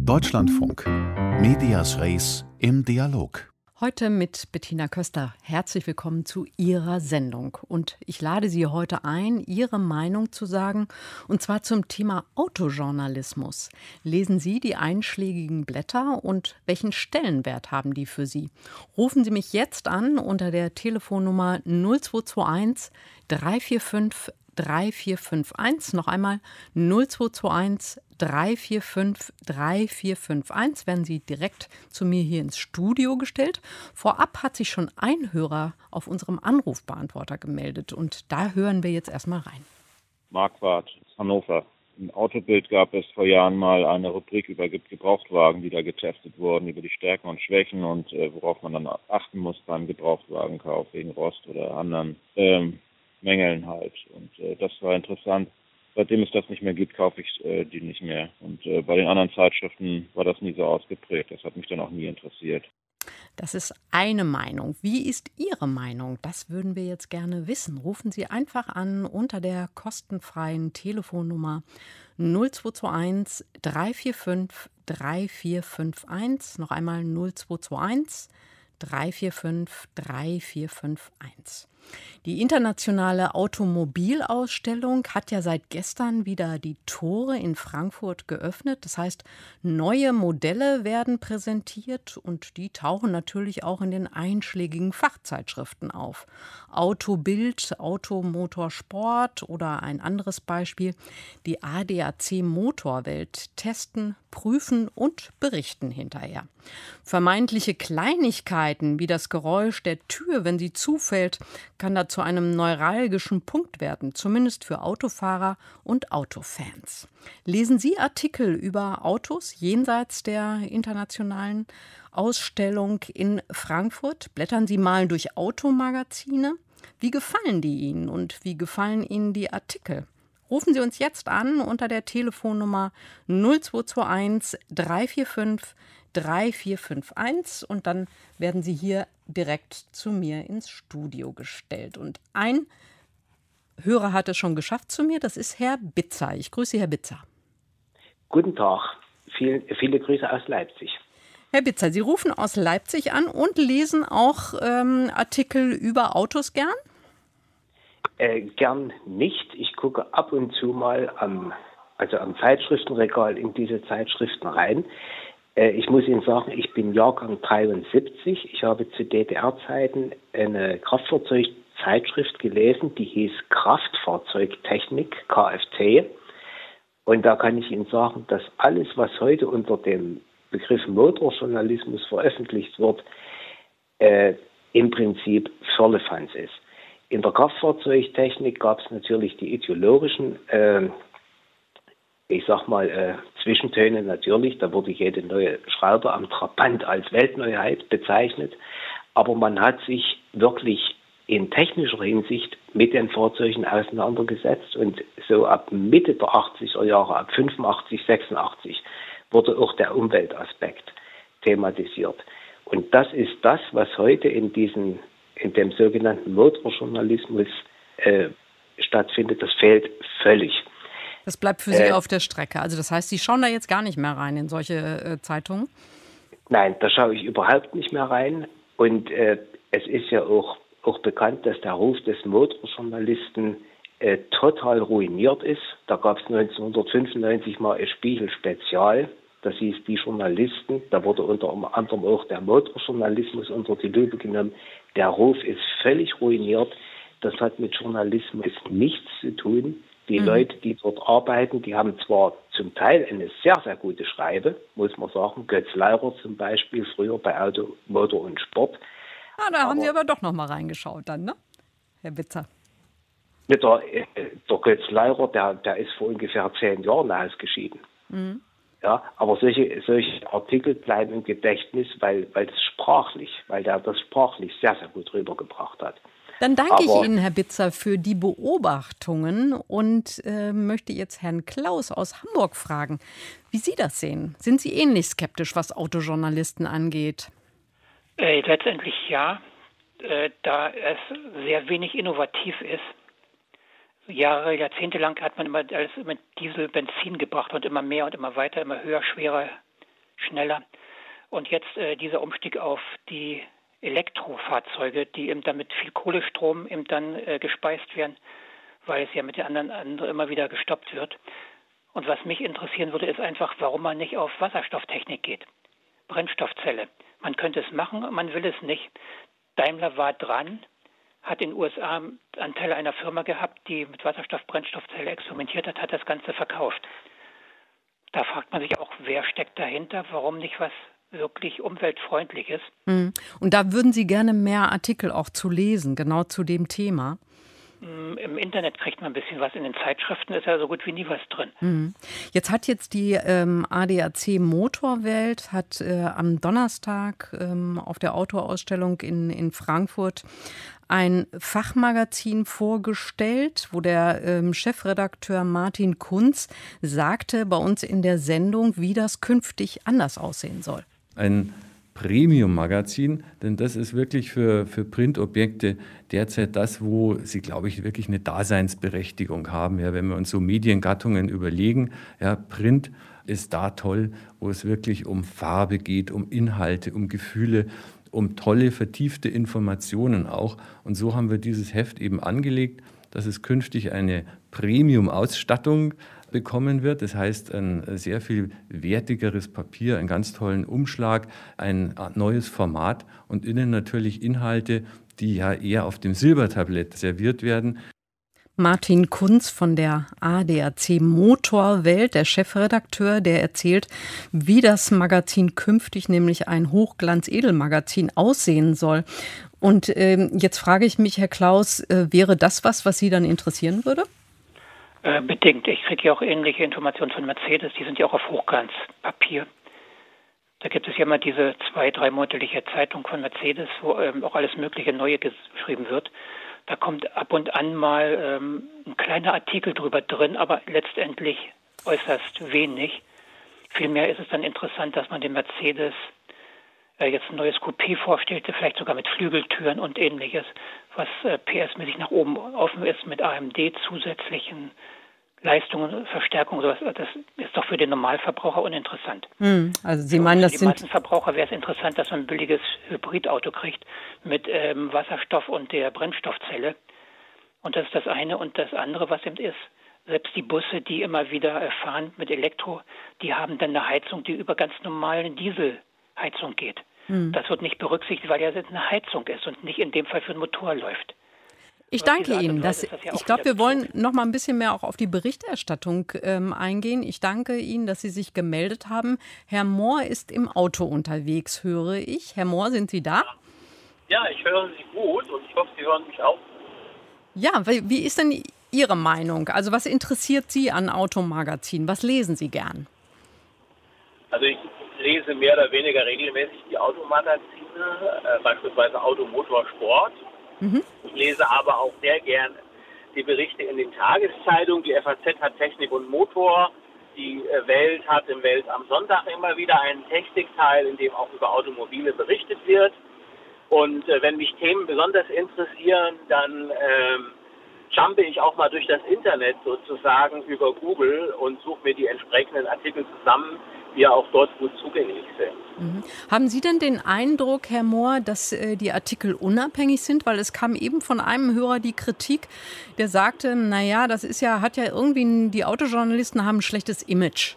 Deutschlandfunk. Medias Res im Dialog. Heute mit Bettina Köster. Herzlich willkommen zu Ihrer Sendung. Und ich lade Sie heute ein, Ihre Meinung zu sagen, und zwar zum Thema Autojournalismus. Lesen Sie die einschlägigen Blätter und welchen Stellenwert haben die für Sie? Rufen Sie mich jetzt an unter der Telefonnummer 0221 345 3451. Noch einmal 0221 345 3451. Werden Sie direkt zu mir hier ins Studio gestellt. Vorab hat sich schon ein Hörer auf unserem Anrufbeantworter gemeldet. Und da hören wir jetzt erstmal rein. Marquardt, Hannover. Im Autobild gab es vor Jahren mal eine Rubrik über Gebrauchtwagen, die da getestet wurden, über die Stärken und Schwächen und worauf man dann achten muss beim Gebrauchtwagenkauf wegen Rost oder anderen Mängeln halt. Und das war interessant. Seitdem es das nicht mehr gibt, kaufe ich die nicht mehr. Und bei den anderen Zeitschriften war das nie so ausgeprägt. Das hat mich dann auch nie interessiert. Das ist eine Meinung. Wie ist Ihre Meinung? Das würden wir jetzt gerne wissen. Rufen Sie einfach an unter der kostenfreien Telefonnummer 0221 345 3451. Noch einmal 0221 345 3451. Die internationale Automobilausstellung hat ja seit gestern wieder die Tore in Frankfurt geöffnet. Das heißt, neue Modelle werden präsentiert und die tauchen natürlich auch in den einschlägigen Fachzeitschriften auf. Autobild, Automotorsport oder ein anderes Beispiel, die ADAC Motorwelt testen, prüfen und berichten hinterher. Vermeintliche Kleinigkeiten wie das Geräusch der Tür, wenn sie zufällt, kann da zu einem neuralgischen Punkt werden, zumindest für Autofahrer und Autofans. Lesen Sie Artikel über Autos jenseits der internationalen Ausstellung in Frankfurt? Blättern Sie mal durch Automagazine? Wie gefallen die Ihnen und wie gefallen Ihnen die Artikel? Rufen Sie uns jetzt an unter der Telefonnummer 0221 345 3451 und dann werden Sie hier direkt zu mir ins Studio gestellt. Und ein Hörer hat es schon geschafft zu mir, das ist Herr Bitzer. Ich grüße Herr Bitzer. Guten Tag, viele Grüße aus Leipzig. Herr Bitzer, Sie rufen aus Leipzig an und lesen auch Artikel über Autos gern? Gern nicht. Ich gucke ab und zu mal am Zeitschriftenregal in diese Zeitschriften rein. Ich muss Ihnen sagen, ich bin Jahrgang 73. Ich habe zu DDR-Zeiten eine Kraftfahrzeugzeitschrift gelesen, die hieß Kraftfahrzeugtechnik, KFT. Und da kann ich Ihnen sagen, dass alles, was heute unter dem Begriff Motorjournalismus veröffentlicht wird, im Prinzip Firlefanz ist. In der Kraftfahrzeugtechnik gab es natürlich die ideologischen Zwischentöne natürlich. Da wurde jede neue Schraube am Trabant als Weltneuheit bezeichnet. Aber man hat sich wirklich in technischer Hinsicht mit den Fahrzeugen auseinandergesetzt. Und so ab Mitte der 80er Jahre, ab 85, 86, wurde auch der Umweltaspekt thematisiert. Und das ist das, was heute in dem sogenannten Motorjournalismus stattfindet. Das fehlt völlig. Das bleibt für Sie auf der Strecke. Also das heißt, Sie schauen da jetzt gar nicht mehr rein in solche Zeitungen? Nein, da schaue ich überhaupt nicht mehr rein. Und es ist ja auch bekannt, dass der Ruf des Motorjournalisten total ruiniert ist. Da gab es 1995 mal ein Spiegel-Spezial. Das hieß Die Journalisten. Da wurde unter anderem auch der Motorjournalismus unter die Lupe genommen. Der Ruf ist völlig ruiniert. Das hat mit Journalismus nichts zu tun. Die Leute, die dort arbeiten, die haben zwar zum Teil eine sehr, sehr gute Schreibe, muss man sagen. Götz Leirer zum Beispiel, früher bei Auto, Motor und Sport. Da haben Sie aber doch noch mal reingeschaut dann, ne, Herr Bitzer? Der Götz Leirer, der ist vor ungefähr 10 Jahren ausgeschieden. Mhm. Ja, aber solche Artikel bleiben im Gedächtnis, weil der das sprachlich sehr, sehr gut rübergebracht hat. Dann danke ich Ihnen, Herr Bitzer, für die Beobachtungen und möchte jetzt Herrn Klaus aus Hamburg fragen, wie Sie das sehen. Sind Sie ähnlich skeptisch, was Autojournalisten angeht? Letztendlich ja, da es sehr wenig innovativ ist. Jahrzehntelang hat man immer alles mit Diesel, Benzin gebracht und immer mehr und immer weiter, immer höher, schwerer, schneller. Und jetzt dieser Umstieg auf die Elektrofahrzeuge, die eben dann mit viel Kohlestrom eben dann gespeist werden, weil es ja mit den anderen immer wieder gestoppt wird. Und was mich interessieren würde, ist einfach, warum man nicht auf Wasserstofftechnik geht. Brennstoffzelle. Man könnte es machen, man will es nicht. Daimler war dran, hat in den USA Anteile einer Firma gehabt, die mit Wasserstoff-Brennstoffzelle experimentiert hat, hat das Ganze verkauft. Da fragt man sich auch, wer steckt dahinter, warum nicht was wirklich umweltfreundliches. Und da würden Sie gerne mehr Artikel auch zu lesen, genau zu dem Thema. Im Internet kriegt man ein bisschen was, in den Zeitschriften ist ja so gut wie nie was drin. Jetzt hat die ADAC Motorwelt hat am Donnerstag auf der Autoausstellung in Frankfurt ein Fachmagazin vorgestellt, wo der Chefredakteur Martin Kunz sagte bei uns in der Sendung, wie das künftig anders aussehen soll. Ein Premium-Magazin, denn das ist wirklich für Printobjekte derzeit das, wo sie, glaube ich, wirklich eine Daseinsberechtigung haben. Ja, wenn wir uns so Mediengattungen überlegen, ja, Print ist da toll, wo es wirklich um Farbe geht, um Inhalte, um Gefühle, um tolle, vertiefte Informationen auch. Und so haben wir dieses Heft eben angelegt, dass es künftig eine Premium-Ausstattung bekommen wird. Das heißt, ein sehr viel wertigeres Papier, einen ganz tollen Umschlag, ein neues Format und innen natürlich Inhalte, die ja eher auf dem Silbertablett serviert werden. Martin Kunz von der ADAC Motorwelt, der Chefredakteur, der erzählt, wie das Magazin künftig, nämlich ein Hochglanz-Edelmagazin, aussehen soll. Und jetzt frage ich mich, Herr Klaus, wäre das was Sie dann interessieren würde? Bedingt. Ich kriege ja auch ähnliche Informationen von Mercedes, die sind ja auch auf Hochglanzpapier. Da gibt es ja mal diese 2-3-monatliche Zeitung von Mercedes, wo auch alles mögliche Neue geschrieben wird. Da kommt ab und an mal ein kleiner Artikel drüber drin, aber letztendlich äußerst wenig. Vielmehr ist es dann interessant, dass man dem Mercedes jetzt ein neues Coupé vorstellte, vielleicht sogar mit Flügeltüren und ähnliches, was PS-mäßig nach oben offen ist mit AMD zusätzlichen Leistungen, Verstärkung, sowas. Das ist doch für den Normalverbraucher uninteressant. Also Sie meinen, das sind... Für die meisten Verbraucher wäre es interessant, dass man ein billiges Hybridauto kriegt mit Wasserstoff und der Brennstoffzelle. Und das ist das eine. Und das andere, was eben ist, selbst die Busse, die immer wieder fahren mit Elektro, die haben dann eine Heizung, die über ganz normalen Dieselheizung geht. Das wird nicht berücksichtigt, weil ja eine Heizung ist und nicht in dem Fall für den Motor läuft. Ich danke Ihnen. Ich glaube, wir wollen noch mal ein bisschen mehr auch auf die Berichterstattung eingehen. Ich danke Ihnen, dass Sie sich gemeldet haben. Herr Mohr ist im Auto unterwegs, höre ich. Herr Mohr, sind Sie da? Ja, ich höre Sie gut und ich hoffe, Sie hören mich auch. Ja, wie ist denn Ihre Meinung? Also was interessiert Sie an Automagazinen? Was lesen Sie gern? Also ich lese mehr oder weniger regelmäßig die Automagazine, beispielsweise Auto, Motor, Sport. Ich lese aber auch sehr gern die Berichte in den Tageszeitungen. Die FAZ hat Technik und Motor. Die Welt hat im Welt am Sonntag immer wieder einen Technikteil, in dem auch über Automobile berichtet wird. Und wenn mich Themen besonders interessieren, dann jumpe ich auch mal durch das Internet sozusagen über Google und suche mir die entsprechenden Artikel zusammen, die ja auch dort gut zugänglich sind. Haben Sie denn den Eindruck, Herr Mohr, dass die Artikel unabhängig sind? Weil es kam eben von einem Hörer die Kritik, der sagte, naja, das ist ja, hat ja irgendwie, die Autojournalisten haben ein schlechtes Image.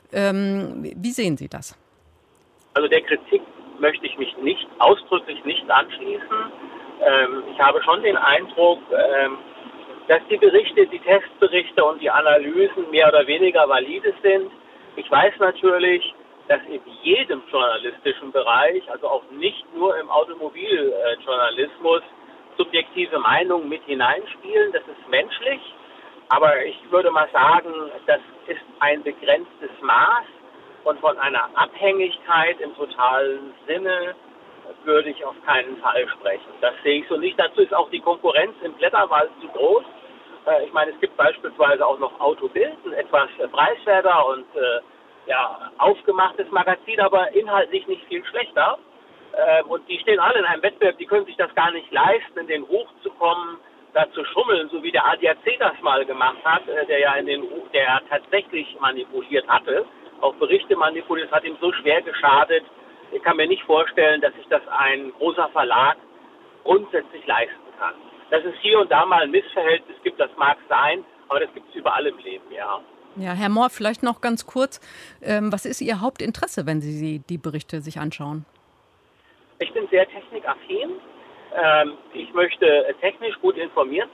Wie sehen Sie das? Also der Kritik möchte ich mich ausdrücklich nicht anschließen. Ich habe schon den Eindruck, dass die Berichte, die Testberichte und die Analysen mehr oder weniger valide sind. Ich weiß natürlich, dass in jedem journalistischen Bereich, also auch nicht nur im Automobiljournalismus, subjektive Meinungen mit hineinspielen. Das ist menschlich. Aber ich würde mal sagen, das ist ein begrenztes Maß. Und von einer Abhängigkeit im totalen Sinne würde ich auf keinen Fall sprechen. Das sehe ich so nicht. Dazu ist auch die Konkurrenz im Blätterwald zu groß. Ich meine, es gibt beispielsweise auch noch Autobild, ein etwas preiswerter und aufgemachtes Magazin, aber inhaltlich nicht viel schlechter. Und die stehen alle in einem Wettbewerb, die können sich das gar nicht leisten, in den Ruf zu kommen, da zu schummeln, so wie der ADAC das mal gemacht hat, der ja der tatsächlich manipuliert hatte, auch Berichte manipuliert. Es hat ihm so schwer geschadet. Ich kann mir nicht vorstellen, dass sich das ein großer Verlag grundsätzlich leisten kann. Dass es hier und da mal ein Missverhältnis gibt, das mag sein, aber das gibt es überall im Leben, ja. Ja, Herr Mohr, vielleicht noch ganz kurz, was ist Ihr Hauptinteresse, wenn Sie die Berichte sich anschauen? Ich bin sehr technikaffin. Ich möchte technisch gut informiert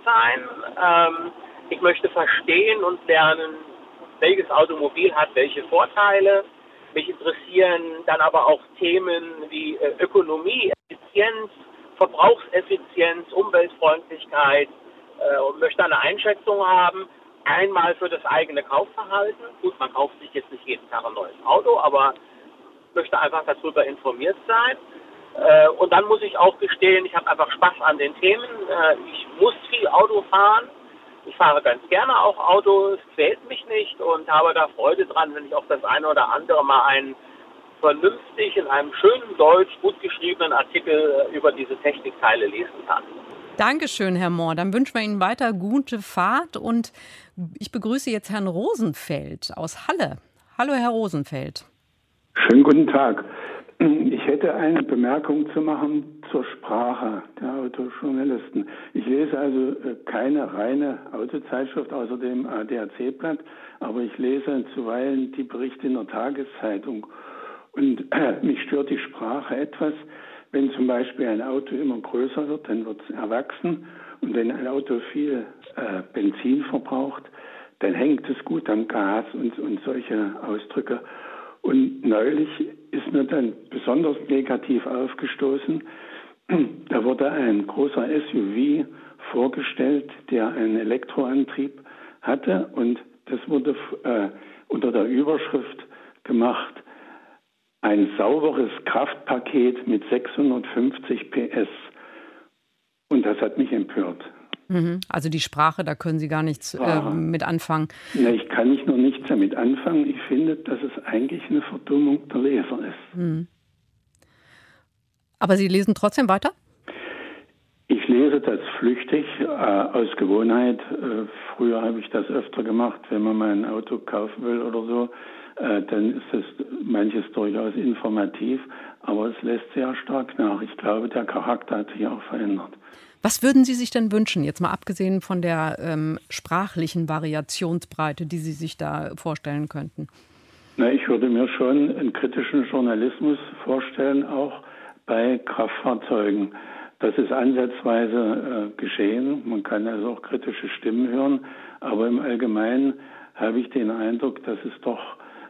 sein. Ich möchte verstehen und lernen, welches Automobil hat welche Vorteile. Mich interessieren dann aber auch Themen wie Ökonomie, Effizienz, Verbrauchseffizienz, Umweltfreundlichkeit und möchte eine Einschätzung haben. Einmal für das eigene Kaufverhalten. Gut, man kauft sich jetzt nicht jeden Tag ein neues Auto, aber möchte einfach darüber informiert sein. Und dann muss ich auch gestehen, ich habe einfach Spaß an den Themen. Ich muss viel Auto fahren. Ich fahre ganz gerne auch Auto. Es quält mich nicht und habe da Freude dran, wenn ich auch das eine oder andere mal einen vernünftig in einem schönen Deutsch gut geschriebenen Artikel über diese Technikteile lesen kann. Dankeschön, Herr Mohr. Dann wünschen wir Ihnen weiter gute Fahrt und ich begrüße jetzt Herrn Rosenfeld aus Halle. Hallo, Herr Rosenfeld. Schönen guten Tag. Ich hätte eine Bemerkung zu machen zur Sprache der Autojournalisten. Ich lese also keine reine Autozeitschrift außer dem ADAC-Blatt, aber ich lese zuweilen die Berichte in der Tageszeitung. Und mich stört die Sprache etwas. Wenn zum Beispiel ein Auto immer größer wird, dann wird es erwachsen. Und wenn ein Auto viel Benzin verbraucht, dann hängt es gut am Gas und solche Ausdrücke. Und neulich ist mir dann besonders negativ aufgestoßen. Da wurde ein großer SUV vorgestellt, der einen Elektroantrieb hatte. Und das wurde unter der Überschrift gemacht, ein sauberes Kraftpaket mit 650 PS. Und das hat mich empört. Also die Sprache, da können Sie gar nichts mit anfangen. Ja, ich kann nicht nur nichts damit anfangen. Ich finde, dass es eigentlich eine Verdummung der Leser ist. Aber Sie lesen trotzdem weiter? Ich lese das flüchtig, aus Gewohnheit. Früher habe ich das öfter gemacht, wenn man mal ein Auto kaufen will oder so. Dann ist es manches durchaus informativ, aber es lässt sehr stark nach. Ich glaube, der Charakter hat sich auch verändert. Was würden Sie sich denn wünschen, jetzt mal abgesehen von der sprachlichen Variationsbreite, die Sie sich da vorstellen könnten? Na, ich würde mir schon einen kritischen Journalismus vorstellen, auch bei Kraftfahrzeugen. Das ist ansatzweise geschehen. Man kann also auch kritische Stimmen hören, aber im Allgemeinen habe ich den Eindruck, dass es doch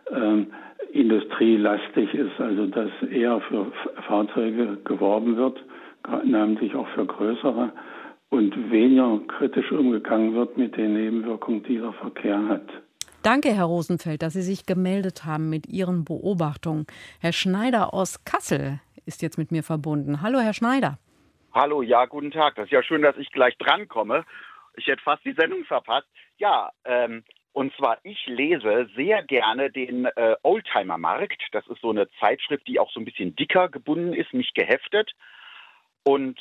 industrielastig ist, also dass eher für Fahrzeuge geworben wird, namentlich auch für größere, und weniger kritisch umgegangen wird mit den Nebenwirkungen, die der Verkehr hat. Danke, Herr Rosenfeld, dass Sie sich gemeldet haben mit Ihren Beobachtungen. Herr Schneider aus Kassel ist jetzt mit mir verbunden. Hallo, Herr Schneider. Hallo, ja, guten Tag. Das ist ja schön, dass ich gleich drankomme. Ich hätte fast die Sendung verpasst. Ja, und zwar, ich lese sehr gerne den Oldtimer-Markt. Das ist so eine Zeitschrift, die auch so ein bisschen dicker gebunden ist, nicht geheftet. Und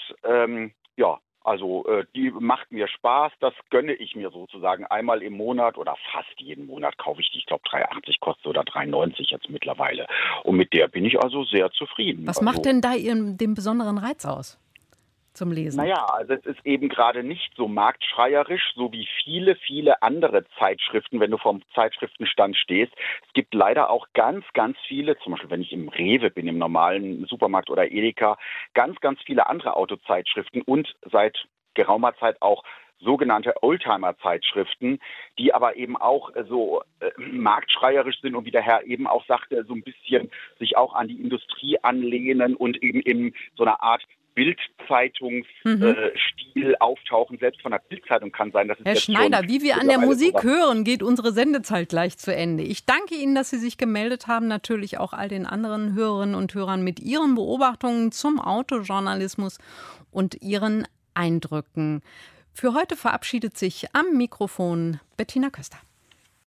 die macht mir Spaß. Das gönne ich mir sozusagen einmal im Monat oder fast jeden Monat kaufe ich die. Ich glaube, 3,80 kostet oder 3,90 jetzt mittlerweile. Und mit der bin ich also sehr zufrieden. Was macht denn da den besonderen Reiz aus zum Lesen? Naja, also es ist eben gerade nicht so marktschreierisch, so wie viele, viele andere Zeitschriften, wenn du vom Zeitschriftenstand stehst. Es gibt leider auch ganz, ganz viele, zum Beispiel wenn ich im Rewe bin, im normalen Supermarkt oder Edeka, ganz, ganz viele andere Autozeitschriften und seit geraumer Zeit auch sogenannte Oldtimer-Zeitschriften, die aber eben auch so marktschreierisch sind und wie der Herr eben auch sagte, so ein bisschen sich auch an die Industrie anlehnen und eben in so einer Art Bildzeitungsstil auftauchen. Selbst von der Bildzeitung kann sein, dass es Herr jetzt Schneider, wie wir an der Musik sowas hören, geht unsere Sendezeit gleich zu Ende. Ich danke Ihnen, dass Sie sich gemeldet haben, natürlich auch all den anderen Hörerinnen und Hörern mit Ihren Beobachtungen zum Autojournalismus und Ihren Eindrücken. Für heute verabschiedet sich am Mikrofon Bettina Köster.